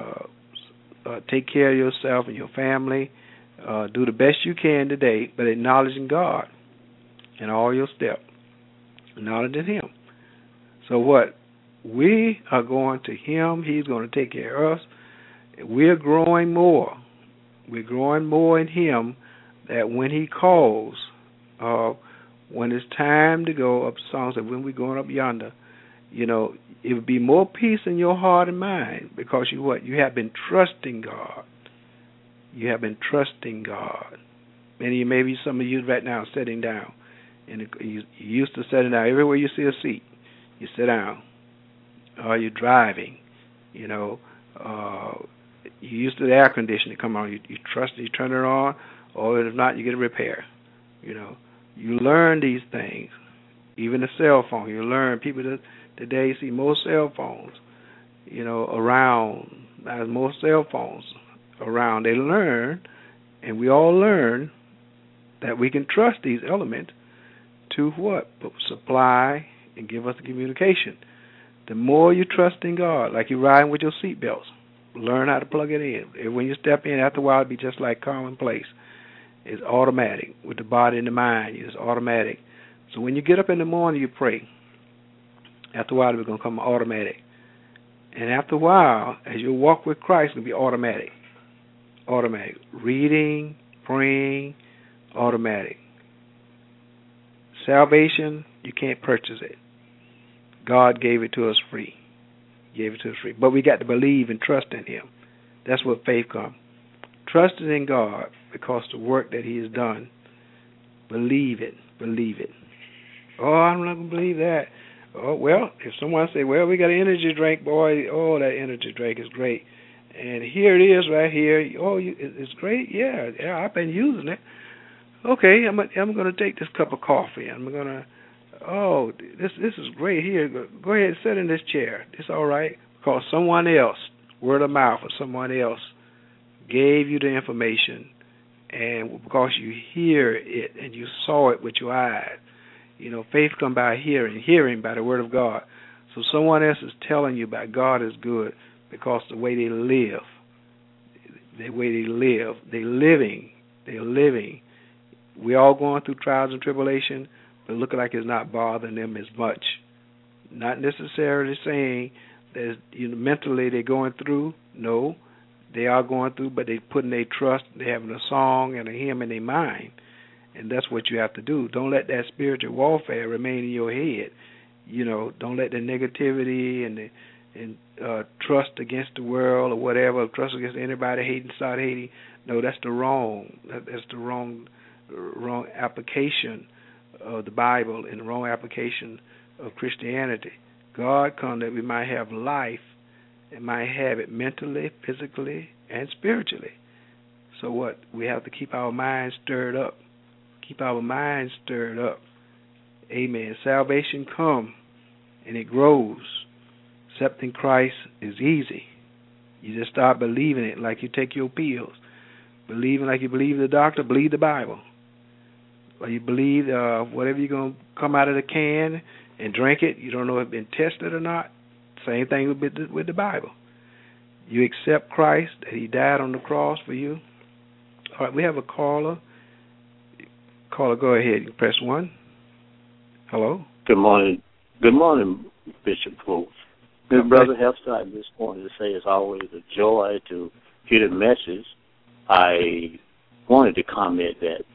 uh, uh, take care of yourself and your family. Uh, do the best you can today, but acknowledging God in all your steps, acknowledging Him. So what? We are going to Him. He's going to take care of us. We're growing more. We're growing more in Him that when He calls, uh, when it's time to go up, songs that when we're going up yonder, you know, it would be more peace in your heart and mind because you what? You have been trusting God. You have been trusting God. Many, maybe some of you right now sitting down, and you, you used to sitting down. Everywhere you see a seat, you sit down. Or you're driving, you know. Uh, you used to the air conditioning come on. You, you trust it, you turn it on, or if not, you get a repair. You know, you learn these things. Even the cell phone, you learn. People that today see more cell phones, you know, around. There's more cell phones around. They learn, and we all learn that we can trust these elements to what? Supply and give us the communication. The more you trust in God, like you're riding with your seatbelts, learn how to plug it in. And when you step in, after a while, it'll be just like commonplace. It's automatic. With the body and the mind, it's automatic. So when you get up in the morning, you pray. After a while, it's going to come automatic. And after a while, as you walk with Christ, it'll be automatic. Automatic. Reading, praying, automatic. Salvation, you can't purchase it. God gave it to us free. He gave it to us free. But we got to believe and trust in Him. That's what faith comes. Trusting in God because the work that He has done. Believe it. Believe it. Oh, I'm not going to believe that. Oh, well, if someone say, well, we got an energy drink, boy, oh, that energy drink is great. And here it is right here. Oh, you, it's great. Yeah, yeah, I've been using it. Okay, I'm I'm going to take this cup of coffee. I'm going to, oh, this this is great. Here, go, go ahead and sit in this chair. It's all right because someone else, word of mouth, or someone else gave you the information, and because you hear it and you saw it with your eyes, you know, faith comes by hearing, hearing by the word of God. So someone else is telling you about God is good because the way they live, the way they live, they're living, they're living. We're all going through trials and tribulation, but looking like it's not bothering them as much. Not necessarily saying that, you know, mentally they're going through. No, they are going through, but they're putting their trust, they're having a song and a hymn in their mind. And that's what you have to do. Don't let that spiritual warfare remain in your head. You know, don't let the negativity and the and uh, trust against the world or whatever, trust against anybody, hating, start hating. No, that's the wrong. That, that's the wrong, wrong application of the Bible and the wrong application of Christianity. God come that we might have life and might have it mentally, physically, and spiritually. So what? We have to keep our minds stirred up. Keep our minds stirred up. Amen. Salvation comes and it grows. Accepting Christ is easy. You just start believing it like you take your pills. Believing like you believe the doctor, believe the Bible. Or you believe uh, whatever you're going to come out of the can and drink it, you don't know if it's been tested or not. Same thing with the, with the Bible. You accept Christ, that he died on the cross for you. All right, we have a caller. Caller, go ahead. You press one. Hello? Good morning. Good morning, Bishop Poole. Good okay. Brother Hester, I just wanted to say it's always a joy to hear the message. I wanted to comment that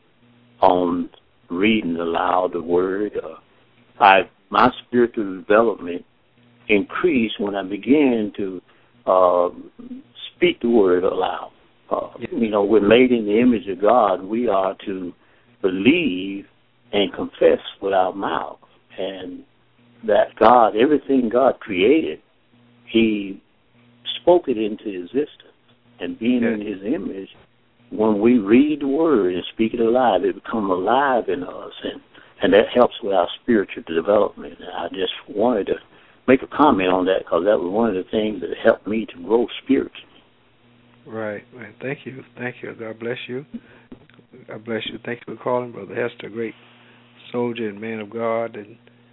on reading aloud the word, uh, I my spiritual development increased when I began to uh, speak the word aloud. Uh, yeah. You know, we're made in the image of God. We are to believe and confess with our mouth, and that God, everything God created, he spoke it into existence. And being yeah. in his image, when we read the word and speak it alive, it becomes alive in us, and, and that helps with our spiritual development. And I just wanted to make a comment on that because that was one of the things that helped me to grow spiritually. Right, right. Thank you. Thank you. God bless you. God bless you. Thank you for calling, Brother Hester, a great soldier and man of God, and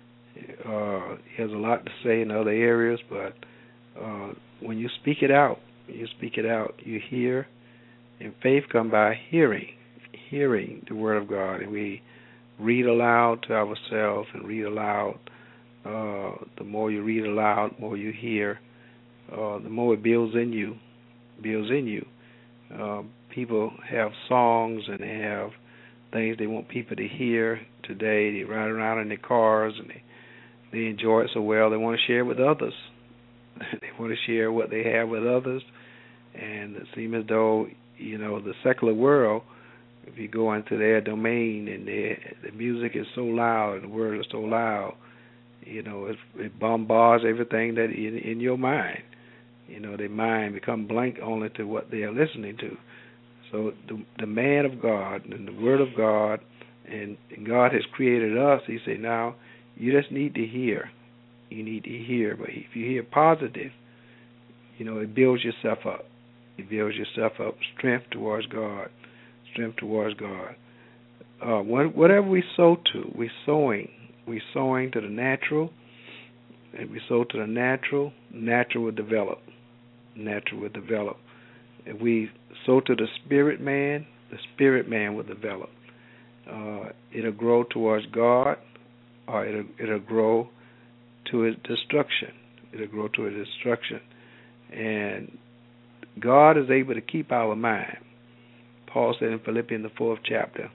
uh, he has a lot to say in other areas, but uh, when you speak it out, you speak it out, you hear, and faith comes by hearing, hearing the word of God, and we read aloud to ourselves and read aloud. Uh, the more you read aloud, the more you hear, uh, the more it builds in you, builds in you. Uh, people have songs and they have things they want people to hear today. They ride around in their cars and they, they enjoy it so well they want to share it with others. They want to share what they have with others, and it seems as though, you know, the secular world, if you go into their domain and the music is so loud and the word is so loud, you know, it, it bombards everything that in, in your mind. You know, their mind become blank only to what they are listening to. So the, the man of God and the word of God, and, and God has created us, he said, now you just need to hear. You need to hear. But if you hear positive, you know, it builds yourself up. It builds yourself up, strength towards God, strength towards God. Uh, whatever we sow to, we're sowing. We're sowing to the natural, and we sow to the natural, natural will develop. Natural will develop. If we sow to the spirit man, the spirit man will develop. Uh, it'll grow towards God, or it'll, it'll grow to its destruction. It'll grow to its destruction. And God is able to keep our mind. Paul said in Philippians, the fourth chapter,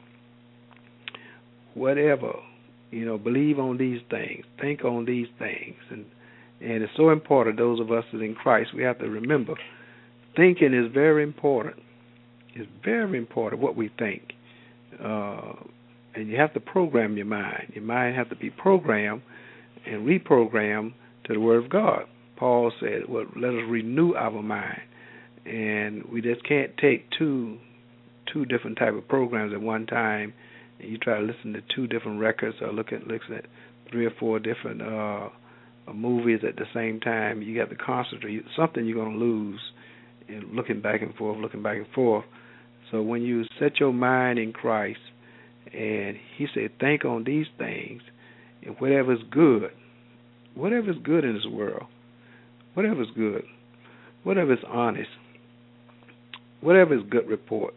whatever, you know, believe on these things, think on these things. And and it's so important, those of us that are in Christ, we have to remember, thinking is very important. It's very important what we think. Uh, and you have to program your mind. Your mind has to be programmed and reprogrammed to the Word of God. Paul said, well, let us renew our mind. and we just can't take two two different type of programs at one time. And you try to listen to two different records or look at listen at three or four different uh, movies at the same time. You got to concentrate. Something you're going to lose in looking back and forth, looking back and forth. So when you set your mind in Christ, and He said, think on these things, and whatever's good, whatever's good in this world, whatever's good, whatever's honest, whatever's good report,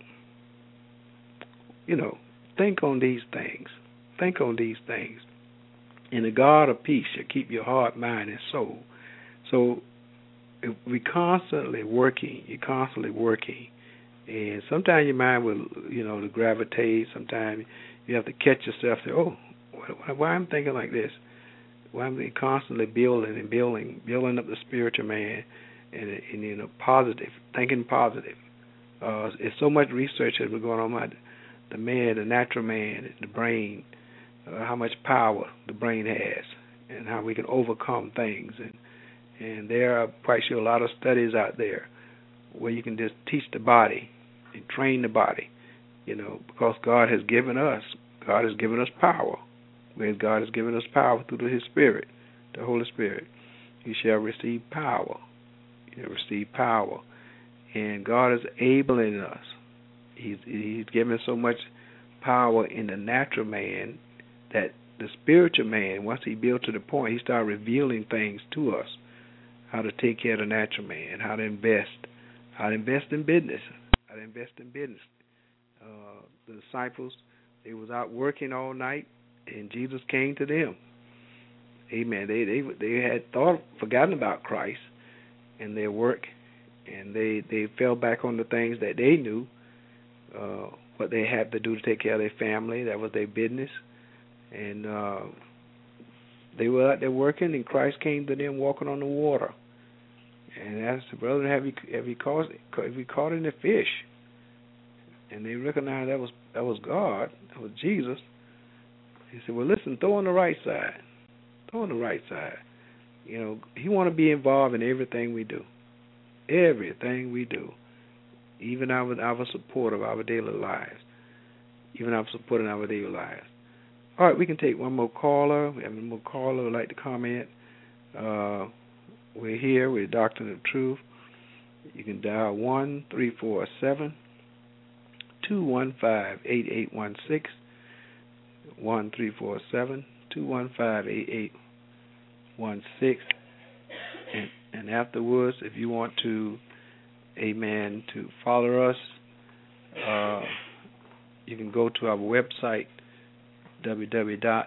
you know, think on these things. Think on these things. And the God of peace shall keep your heart, mind, and soul. So if we constantly working, you're constantly working. And sometimes your mind will, you know, to gravitate. Sometimes you have to catch yourself. Say, oh, why, why I'm thinking like this? Why I'm constantly building and building, building up the spiritual man, and, and you know, positive, thinking positive. Uh, it's so much research has been going on about the man, the natural man, the brain, uh, how much power the brain has, and how we can overcome things. And and there are quite sure a lot of studies out there where you can just teach the body and train the body, you know, because God has given us, God has given us power. Where God has given us power through His Spirit, the Holy Spirit. You shall receive power. You shall receive power. And God is able in us. He's, he's given so much power in the natural man that the spiritual man, once he built to the point, he started revealing things to us, how to take care of the natural man, how to invest, how to invest in business, how to invest in business. Uh, the disciples, they was out working all night, and Jesus came to them. Amen. They they they had thought, forgotten about Christ and their work, and they, they fell back on the things that they knew, uh, what they had to do to take care of their family. That was their business. And uh, they were out there working, and Christ came to them walking on the water. And asked the brother, have you have you caught have you caught any fish? And they recognized that was that was God, that was Jesus. He said, well, listen, throw on the right side. Throw on the right side. You know, He want to be involved in everything we do. Everything we do. Even our our support of our daily lives. Even our support in our daily lives. All right, we can take one more caller. We have one more caller who would like to comment. Uh, we're here with Doctrine of Truth. You can dial one three four seven, two one five, eight eight one six. one three four seven, two one five, eight eight one six. And, and afterwards, if you want to, amen, to follow us, uh, you can go to our website, w w w dot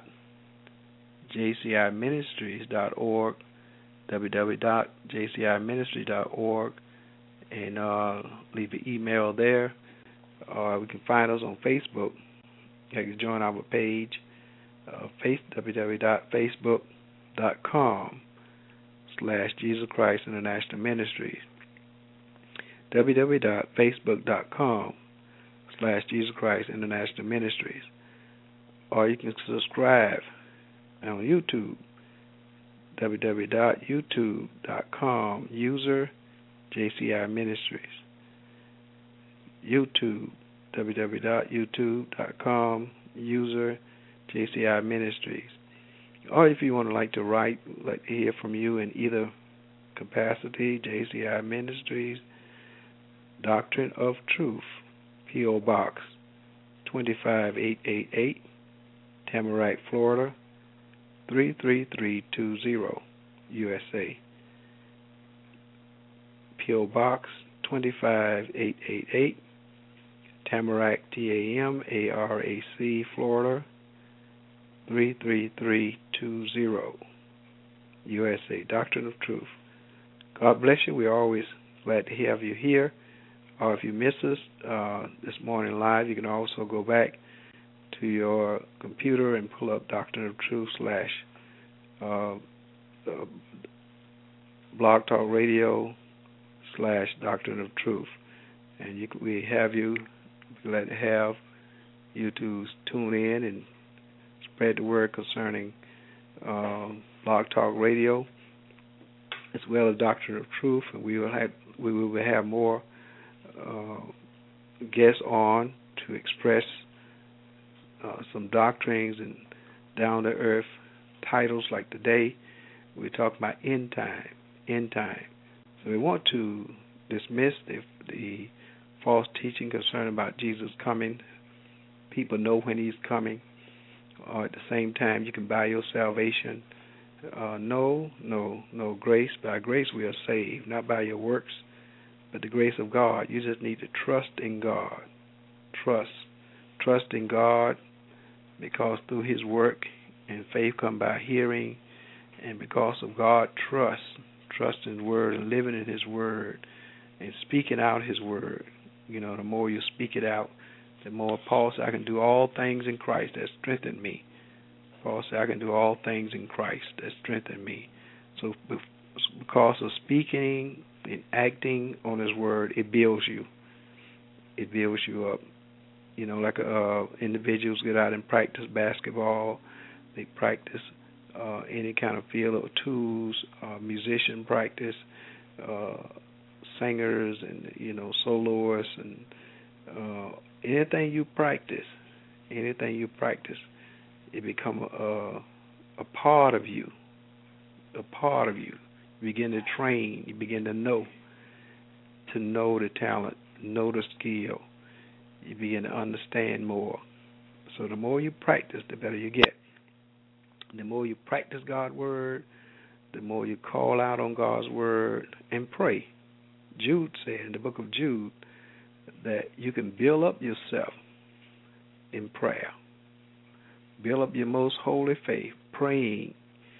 j c i ministries dot org, w w w dot j c i ministries dot org, and uh, leave an email there. Or we can find us on Facebook. You can join our page, uh, face, w w w dot facebook dot com slash Jesus Christ International Ministries. w w w dot facebook dot com slash Jesus Christ International Ministries. Or you can subscribe on YouTube, w w w dot youtube dot com, user J C I Ministries. YouTube, w w w dot youtube dot com, user J C I Ministries. Or if you want to like to write, like to hear from you in either capacity, J C I Ministries, Doctrine of Truth, P O Box two five eight eight eight, Tamarack, Florida three three three two zero, U S A. P O Box two five eight eight eight, Tamarack, T A M A R A C, Florida three three three two zero, U S A. Doctrine of Truth. God bless you. We're always glad to have you here. Or if you miss us uh, this morning live, you can also go back to your computer and pull up Doctrine of Truth slash uh, uh, Blog Talk Radio slash Doctrine of Truth. And you, we have you, we're glad to have you to tune in and spread the word concerning um, Blog Talk Radio as well as Doctrine of Truth. And we will have we will have more uh, guests on to express uh, some doctrines and down-to-earth titles. Like today, we're talking about end time, end time. So we want to dismiss the, the false teaching concerning about Jesus coming. People know when he's coming. Or at the same time, you can buy your salvation. Uh, no, no, no. Grace, by grace we are saved, not by your works, but the grace of God. You just need to trust in God. Trust. Trust in God, because through his work and faith come by hearing, and because of God, trust. Trust in his word and living in his word and speaking out his word. You know, the more you speak it out, the more Paul said, I can do all things in Christ that strengthen me. Paul said, I can do all things in Christ that strengthen me. So because of speaking and acting on his word, it builds you. It builds you up. You know, like uh, individuals get out and practice basketball. They practice uh, any kind of field of tools, uh, musician practice, uh, singers and, you know, soloists and uh, anything you practice, anything you practice, it become a, a part of you, a part of you. You begin to train, you begin to know, to know the talent, know the skill. You begin to understand more. So the more you practice, the better you get. The more you practice God's word, the more you call out on God's word and pray. Jude said in the book of Jude that you can build up yourself in prayer. Build up your most holy faith, praying,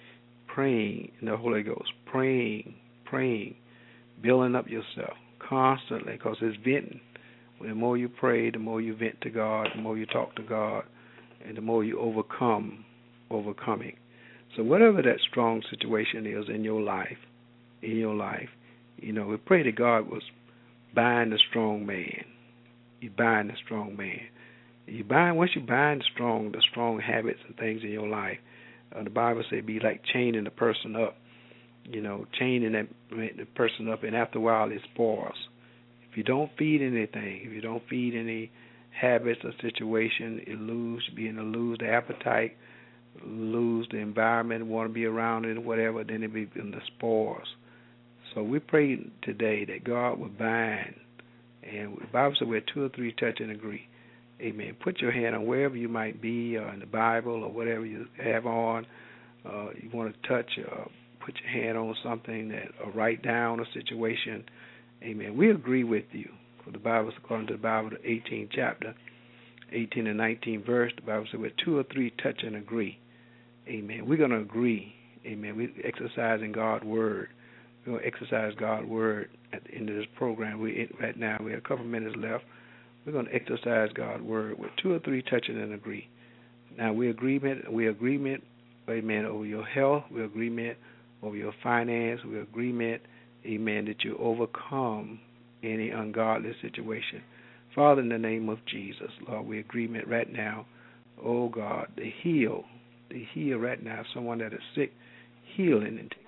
praying in the Holy Ghost, praying, praying, building up yourself constantly, because it's venting. The more you pray, the more you vent to God, the more you talk to God, and the more you overcome, overcoming. So whatever that strong situation is in your life, in your life, you know, we pray that God was bind the strong man. You bind the strong man. You bind once you bind the strong, the strong habits and things in your life. Uh, the Bible says be like chaining the person up. You know, chaining that the person up, and after a while it spoils. If you don't feed anything, if you don't feed any habits or situation, it lose, begin to lose the appetite, lose the environment, want to be around it, whatever. Then it begin the spores. So we pray today that God will bind, and the Bible says where two or three touch and agree. Amen. Put your hand on wherever you might be, or in the Bible, or whatever you have on. Uh, you want to touch, uh, put your hand on something, that, or write down a situation. Amen. We agree with you. For the Bible, according to the Bible, the eighteenth chapter, eighteen and nineteen verse, the Bible says where two or three touch and agree. Amen. We're going to agree. Amen. We're exercising God's word. We're going to exercise God's word at the end of this program. We right now we have a couple of minutes left. We're going to exercise God's word with two or three touching and agree. Now we agreement, we agreement, amen, over your health. We agreement over your finance. We agreement, amen, that you overcome any ungodly situation. Father, in the name of Jesus, Lord, we agreement right now. Oh God, to heal, to heal right now. Someone that is sick, healing and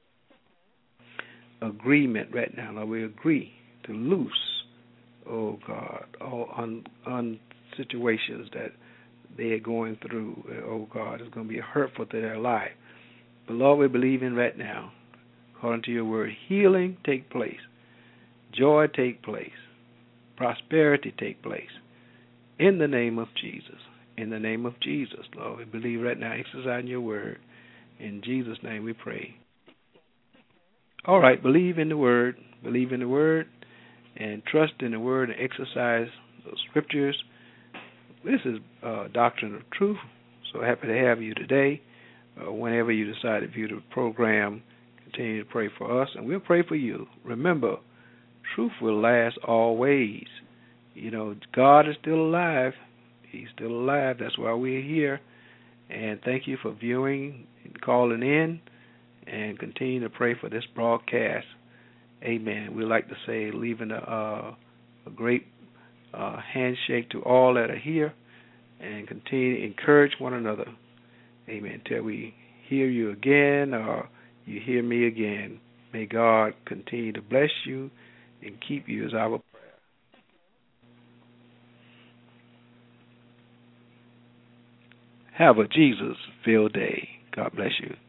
agreement right now. Lord, we agree to loose. Oh, God, all un, un situations that they are going through, oh, God, is going to be hurtful to their life. But, Lord, we believe in right now, according to your word, healing take place, joy take place, prosperity take place, in the name of Jesus. In the name of Jesus, Lord, we believe right now, exercising your word. In Jesus' name we pray. All right, believe in the word, believe in the word, and trust in the word and exercise the scriptures. This is uh, Doctrine of Truth. So happy to have you today. Uh, whenever you decide to view the program, continue to pray for us, and we'll pray for you. Remember, truth will last always. You know, God is still alive. He's still alive. That's why we're here. And thank you for viewing and calling in, and continue to pray for this broadcast. Amen. We'd like to say, leaving a, uh, a great uh, handshake to all that are here, and continue to encourage one another. Amen. Till we hear you again, or you hear me again. May God continue to bless you and keep you is our prayer. Have a Jesus-filled day. God bless you.